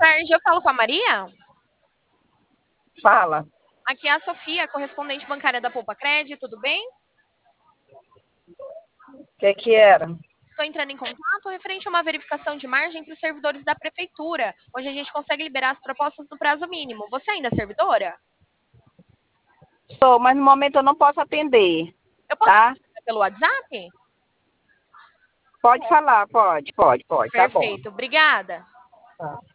tarde, eu falo com a Maria? Fala. Aqui é a Sofia, correspondente bancária da Poupa Cred, tudo bem? O que era? Estou entrando em contato referente a uma verificação de margem para os servidores da prefeitura, onde a gente consegue liberar as propostas no prazo mínimo. Você ainda é servidora? Sou, mas no momento eu não posso atender, Eu posso tá? falar pelo WhatsApp? Pode falar, pode, tá bom. Perfeito, obrigada. Tá.